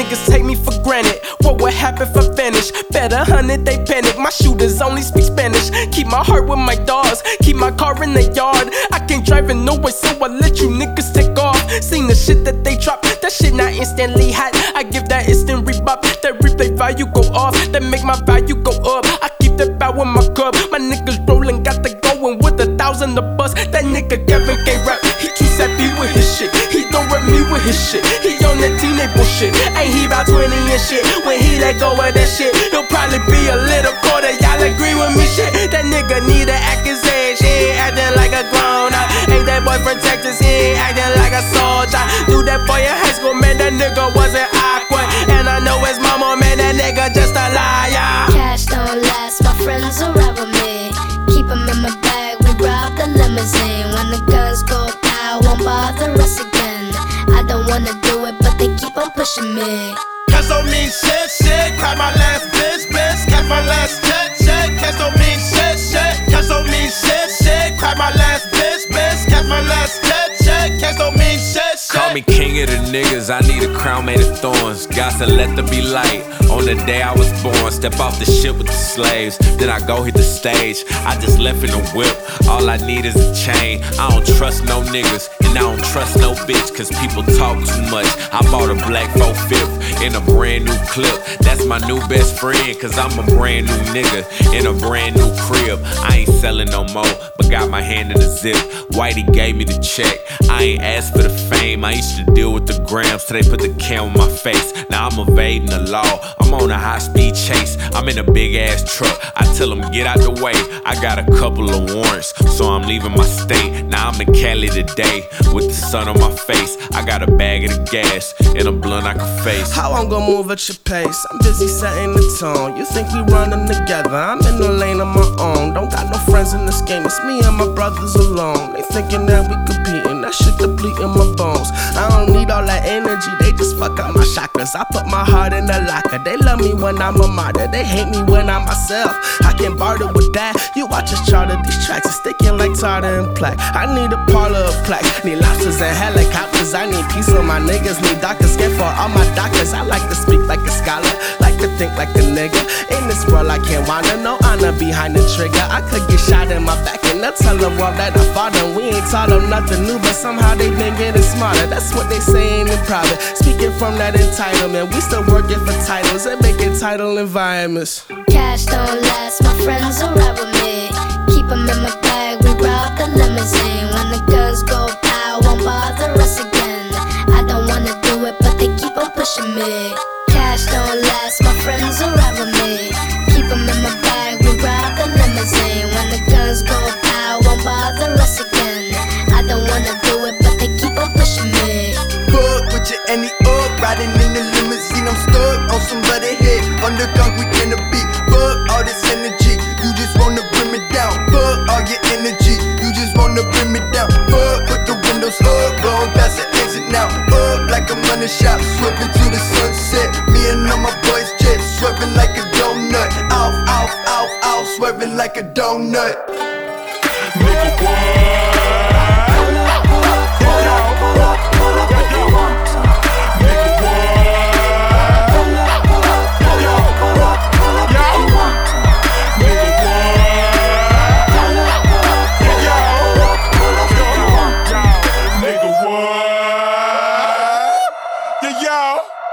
niggas take me for granted. What would happen if I vanish? Better 100, they panic. My shooters only speak Spanish. Keep my heart with my dogs, keep my car in the yard. I can't drive in no way, so I let you niggas take off. Seen the shit that they drop, that shit not instantly hot. I give that instant rebop, that replay value go off, that make my value go up. I keep that bow in my cup. My niggas rolling, got the going with 1,000 a bus. That nigga Kevin can't rap, he too sappy with his shit. He don't rap me with his shit. He on that teenage bullshit. Ain't he about 20 and shit? When he let go of that shit, he'll probably be a little quarter. Y'all agree with me, shit? That nigga need to act his age. He ain't acting like a grown up. Ain't that boy protectors? He ain't acting like a soldier. Do that boy in high school, man. That nigga wasn't awkward. And I know his mama, man. That nigga just a liar. Cash don't last, my friends will ride with me. Keep 'em in my bag, we rob the limousine. When the guns go pow, won't bother us again. I don't wanna do it, but they keep on pushing me. Cash don't mean shit, shit. Cry my last bitch, bitch. Cash my last check, check. Cash don't mean shit, shit. Cash don't mean shit, shit. Cry my last bitch, bitch. Cash my last check, check. Cash don't mean shit, shit. Call me king of the niggas, I need a crown made of thorns. Got to let there be light on the day I was born. Step off the ship with the slaves, then I go hit the stage. I just left in a whip, all I need is a chain. I don't trust no niggas, and I don't trust no bitch, cause people talk too much. I bought a black 4/5 in a brand new clip. That's my new best friend, cause I'm a brand new nigga in a brand new crib. I ain't selling no more, but got my hand in the zip. Whitey gave me the check, I ain't asked for the fame. I used to deal with the grams till they put the cam on my face. Now I'm evading the law, I'm on a high speed chase. I'm in a big ass truck, I tell them get out the way. I got a couple of warrants, so I'm leaving my state. Now I'm in Cali today, with the sun on my face. I got a bag of the gas, and a blunt I can face. How I'm gonna move at your pace? I'm busy setting the tone. You think we running together? I'm in the lane of my own. Don't got no friends in this game, it's me and my brothers alone. They thinking that we competing, that shit depleting my bones. I don't need all that energy, they just fuck up my chakras. I put my heart in the locker. They love me when I'm a martyr, they hate me when I'm myself. I can barter with that. You watch us charter these tracks, it's sticking like tartar and plaque. I need a parlor of plaques, need lobsters and helicopters. I need peace on my niggas, need doctors, scared for all my doctors. I like to speak like a scholar, like to think like a nigga. In this world I can't wanna, no honor behind the trigger. I could get shot in my back and they'll tell the world that I fought them. We ain't taught them nothing new, but somehow they been getting smarter. That's what they saying in private, speaking from that entitlement. We still working for titles and making title environments. Cash don't last, my friends will ride with me. Keep 'em in my bag, we rob the limousine. When the guns go pow, won't bother us again. I don't wanna do it, but they keep on pushing me. Cash don't last, my friends will ride with me. Keep 'em in my bag, we rob the limousine. When the guns go pow, won't bother us again. I don't wanna do it, but they keep on pushing me. Fuck with your any up, riding in the limousine. I'm stuck on somebody's head, on the concrete in the beat. Fuck all this energy, you just wanna bring me down. Fuck all your energy, you just wanna bring me down. Fuck, put the windows up, blowing past the exit now. Up like I'm running shop, swerving to the sunset. Me and all my boys jet, swerving like a donut. Off, off, off, off, swerving like a donut. Nigga, what? Yo.